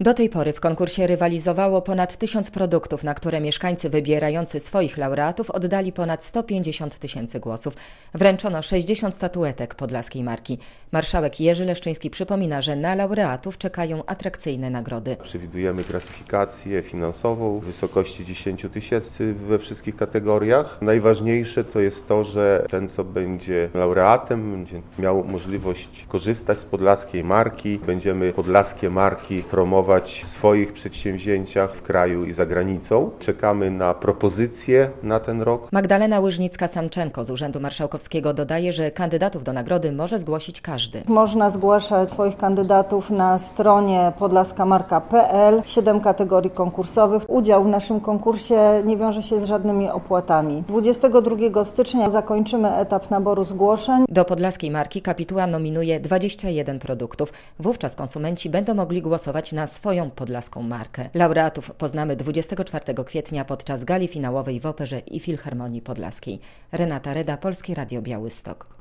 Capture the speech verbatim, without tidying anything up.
Do tej pory w konkursie rywalizowało ponad tysiąc produktów, na które mieszkańcy wybierający swoich laureatów oddali ponad sto pięćdziesiąt tysięcy głosów. Wręczono sześćdziesiąt statuetek podlaskiej marki. Marszałek Jerzy Leszczyński przypomina, że na laureatów czekają atrakcyjne nagrody. Przewidujemy gratyfikację finansową w wysokości dziesięć tysięcy we wszystkich kategoriach. Najważniejsze to jest to, że ten, co będzie laureatem, będzie miał możliwość korzystać z podlaskiej marki. Będziemy podlaskie marki promować w swoich przedsięwzięciach w kraju i za granicą. Czekamy na propozycje na ten rok. Magdalena Łyżnicka-Samczenko z Urzędu Marszałkowskiego dodaje, że kandydatów do nagrody może zgłosić każdy. Można zgłaszać swoich kandydatów na stronie podlaska marka kropka pe el. Siedem kategorii konkursowych. Udział w naszym konkursie nie wiąże się z żadnymi opłatami. dwudziestego drugiego stycznia zakończymy etap naboru zgłoszeń. Do podlaskiej marki Kapituła nominuje dwadzieścia jeden produktów. Wówczas konsumenci będą mogli głosować na swoją podlaską markę. Laureatów poznamy dwudziestego czwartego kwietnia podczas gali finałowej w Operze i Filharmonii Podlaskiej. Renata Reda, Polskie Radio Białystok.